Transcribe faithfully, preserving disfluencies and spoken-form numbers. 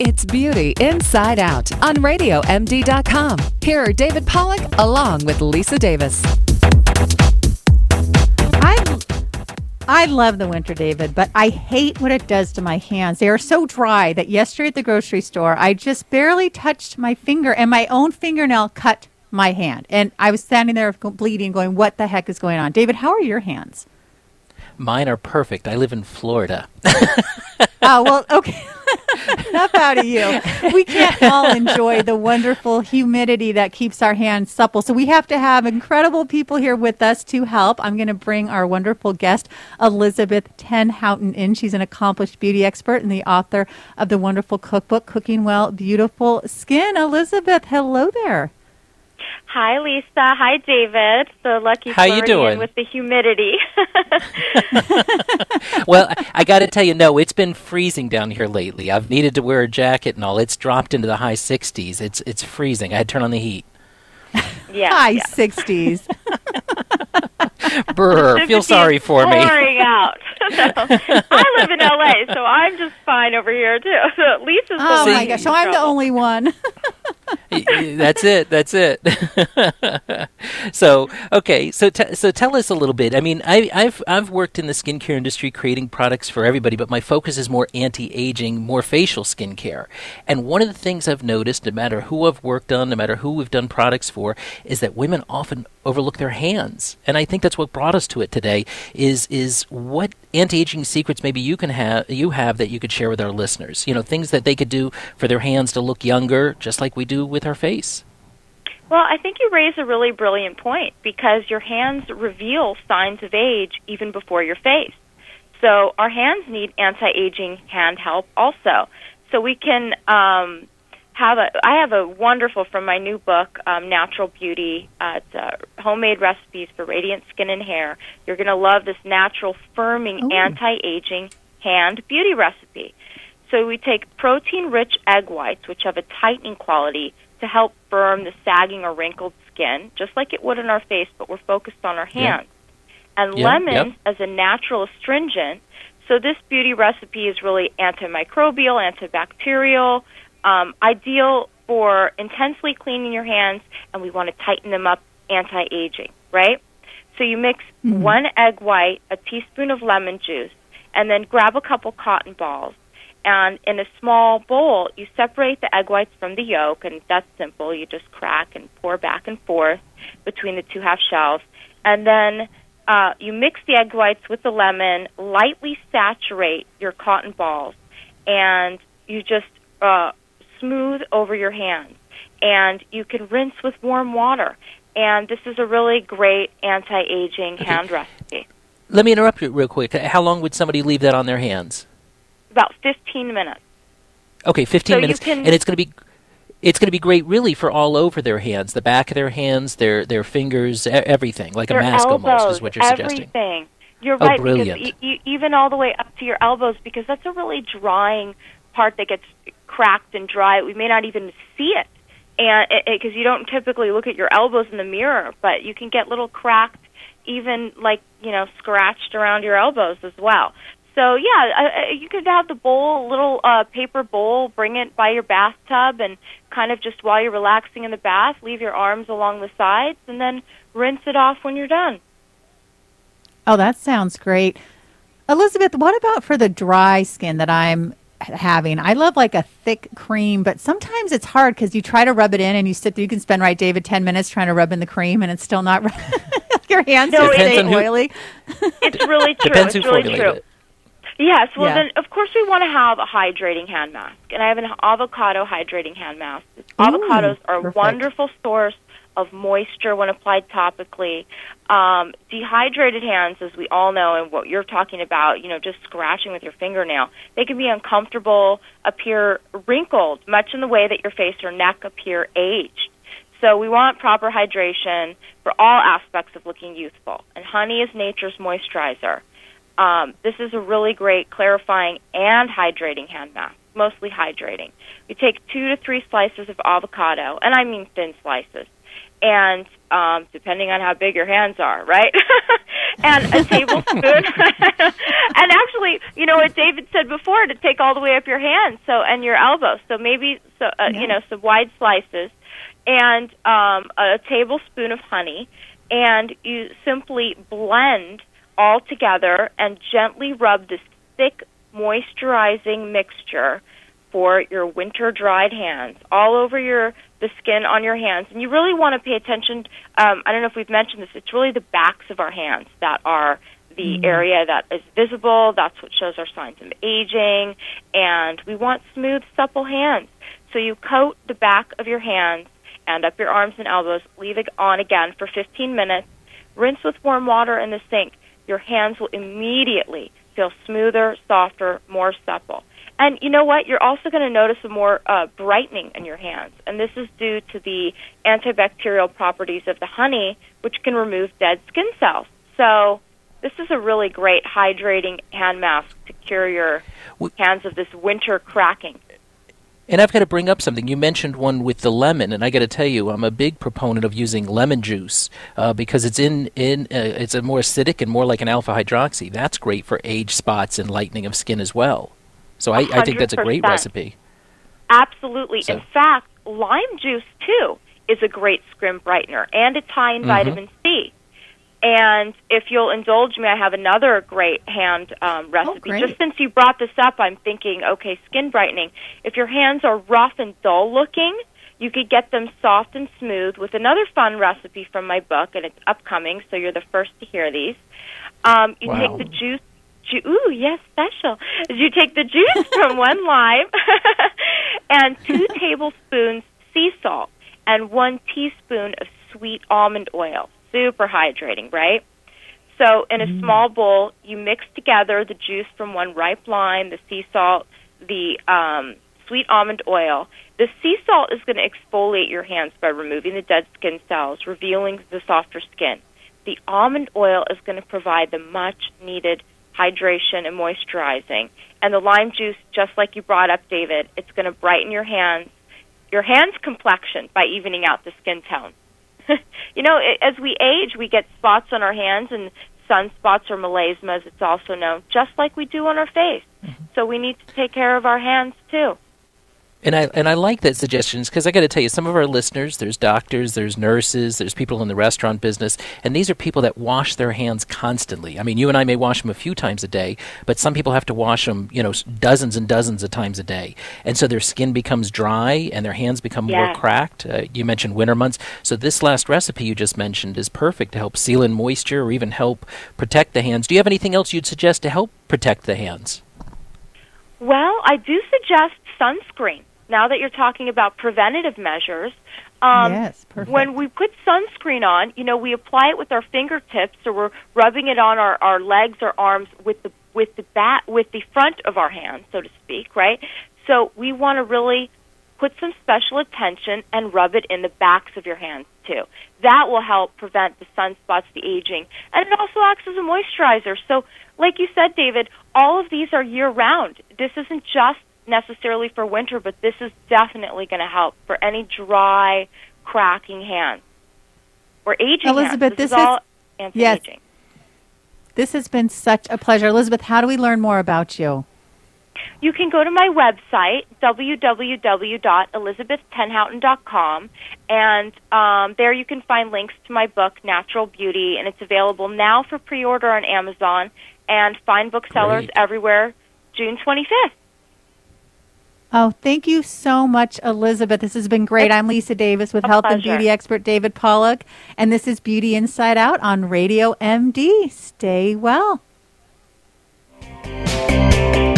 It's Beauty Inside Out on radio M D dot com. Here are David Pollack along with Lisa Davis. I I love the winter, David, but I hate what it does to my hands. They are so dry that yesterday at the grocery store, I just barely touched my finger and my own fingernail cut my hand. And I was standing there bleeding going, what the heck is going on? David, how are your hands? Mine are perfect. I live in Florida. Oh, well, okay. Enough out of you. We can't all enjoy the wonderful humidity that keeps our hands supple. So we have to have incredible people here with us to help. I'm going to bring our wonderful guest, Elizabeth Ten Houten, in. She's an accomplished beauty expert and the author of the wonderful cookbook, Cooking Well, Beautiful Skin. Elizabeth, hello there. Hi, Lisa. Hi, David. So lucky How you doing? In with the humidity. Well, I got to tell you, no, it's been freezing down here lately. I've needed to wear a jacket and all. It's dropped into the high sixties. It's it's freezing. I had to turn on the heat. Yeah, high yeah. sixties. Brr, feel sorry for me. Pouring out. So, I live in L A, so I'm just fine over here too. So Lisa's Oh the my gosh! So I'm the only one. That's it. That's it. So okay. So t- so tell us a little bit. I mean, I, I've I've worked in the skincare industry creating products for everybody, but my focus is more anti-aging, more facial skincare. And one of the things I've noticed, no matter who I've worked on, no matter who we've done products for, is that women often overlook their hands. And I think that's what brought us to it today. Is is what anti-aging secrets maybe you can have you have that you could share with our listeners. You know, things that they could do for their hands to look younger, just like we do with our face. Well, I think you raise a really brilliant point because your hands reveal signs of age even before your face. So our hands need anti-aging hand help also. So we can um, have a. I have a wonderful from my new book, um, Natural Beauty. Uh, it's uh, homemade recipes for radiant skin and hair. You're going to love this natural firming Ooh. anti-aging hand beauty recipe. So we take protein-rich egg whites, which have a tightening quality to help firm the sagging or wrinkled skin, just like it would in our face, but we're focused on our hands. Yeah. And yeah, lemon yep. as a natural astringent. So this beauty recipe is really antimicrobial, antibacterial, um, ideal for intensely cleaning your hands, and we want to tighten them up anti-aging, right? So you mix mm-hmm. one egg white, a teaspoon of lemon juice, and then grab a couple cotton balls. And in a small bowl, you separate the egg whites from the yolk, and that's simple. You just crack and pour back and forth between the two half shells. And then uh, you mix the egg whites with the lemon, lightly saturate your cotton balls, and you just uh, smooth over your hands. And you can rinse with warm water. And this is a really great anti-aging okay. hand recipe. Let me interrupt you real quick. How long would somebody leave that on their hands? About fifteen minutes. Okay, fifteen so minutes, can, and it's going to be it's going to be great, really, for all over their hands, the back of their hands, their their fingers, everything, like a mask elbows, almost, is what you're everything. suggesting. Everything. You're oh, right, brilliant. because e- e- even all the way up to your elbows, because that's a really drying part that gets cracked and dry. We may not even see it, and because you don't typically look at your elbows in the mirror, but you can get little cracked, even like you know, scratched around your elbows as well. So, yeah, uh, you could have the bowl, a little uh, paper bowl, bring it by your bathtub, and kind of just while you're relaxing in the bath, leave your arms along the sides, and then rinse it off when you're done. Oh, that sounds great. Elizabeth, what about for the dry skin that I'm having? I love like a thick cream, but sometimes it's hard because you try to rub it in, and you sit there, you can spend, right, David, ten minutes trying to rub in the cream, and it's still not your hands no, are stay oily. It's really true. Depends it's who really formulated true. it. Yes, well yeah. then, of course, we want to have a hydrating hand mask, and I have an avocado hydrating hand mask. Avocados are perfect. a wonderful source of moisture when applied topically. Um, dehydrated hands, as we all know, and what you're talking about, you know, just scratching with your fingernail, they can be uncomfortable, appear wrinkled, much in the way that your face or neck appear aged. So we want proper hydration for all aspects of looking youthful, and honey is nature's moisturizer. Um, this is a really great clarifying and hydrating hand mask, mostly hydrating. We take two to three slices of avocado, and I mean thin slices, and um, depending on how big your hands are, right? and a tablespoon. And actually, you know what David said before, to take all the way up your hand, so and your elbow. So maybe so uh, Yeah. you know some wide slices, and um, a tablespoon of honey, and you simply blend all together and gently rub this thick, moisturizing mixture for your winter dried hands all over your the skin on your hands. And you really want to pay attention. Um, I don't know if we've mentioned this. It's really the backs of our hands that are the mm. area that is visible. That's what shows our signs of aging. And we want smooth, supple hands. So you coat the back of your hands and up your arms and elbows. Leave it on again for fifteen minutes. Rinse with warm water in the sink. Your hands will immediately feel smoother, softer, more supple. And you know what? You're also going to notice a more uh, brightening in your hands. And this is due to the antibacterial properties of the honey, which can remove dead skin cells. So this is a really great hydrating hand mask to cure your hands of this winter cracking. And I've got to bring up something. You mentioned one with the lemon, and I got to tell you, I'm a big proponent of using lemon juice uh, because it's in in uh, it's a more acidic and more like an alpha hydroxy. That's great for age spots and lightening of skin as well. So I, I think that's a great recipe. Absolutely. So. In fact, lime juice too is a great skin brightener, and it's high in mm-hmm. vitamin C. And if you'll indulge me, I have another great hand um, recipe. Oh, Just since you brought this up, I'm thinking, okay, skin brightening. If your hands are rough and dull looking, you could get them soft and smooth with another fun recipe from my book, and it's upcoming, so you're the first to hear these. Um, you wow. take the juice. Ju- Ooh, yes, special. You take the juice from one lime and two tablespoons sea salt and one teaspoon of sweet almond oil. Super hydrating, right? So in a mm. small bowl, you mix together the juice from one ripe lime, the sea salt, the um, sweet almond oil. The sea salt is going to exfoliate your hands by removing the dead skin cells, revealing the softer skin. The almond oil is going to provide the much-needed hydration and moisturizing. And the lime juice, just like you brought up, David, it's going to brighten your hands, your hands' complexion by evening out the skin tone. You know, as we age, we get spots on our hands, and sunspots or melasma, as it's also known, just like we do on our face. Mm-hmm. So we need to take care of our hands, too. And I and I like that suggestions because I got to tell you, some of our listeners, there's doctors, there's nurses, there's people in the restaurant business, and these are people that wash their hands constantly. I mean, you and I may wash them a few times a day, but some people have to wash them, you know, dozens and dozens of times a day, and so their skin becomes dry and their hands become yes. more cracked. Uh, you mentioned winter months, so this last recipe you just mentioned is perfect to help seal in moisture or even help protect the hands. Do you have anything else you'd suggest to help protect the hands? Well, I do suggest sunscreen. Now that you're talking about preventative measures, um, yes, perfect. When we put sunscreen on, you know, we apply it with our fingertips, or we're rubbing it on our, our legs or arms with the with the bat with the front of our hand, so to speak, right? So we want to really put some special attention and rub it in the backs of your hands too. That will help prevent the sunspots, the aging, and it also acts as a moisturizer. So, like you said, David, all of these are year-round. This isn't just necessarily for winter, but this is definitely going to help for any dry, cracking hands or aging Elizabeth, hands. This, this is all is, anti-aging. Yes, this has been such a pleasure. Elizabeth, how do we learn more about you? You can go to my website, w w w dot elizabeth tenhouten dot com, and um, there you can find links to my book, Natural Beauty, and it's available now for pre-order on Amazon and fine booksellers Great. everywhere June twenty-fifth. Oh, thank you so much, Elizabeth. This has been great. I'm Lisa Davis with A health pleasure. and beauty expert David Pollock, and this is Beauty Inside Out on Radio M D. Stay well.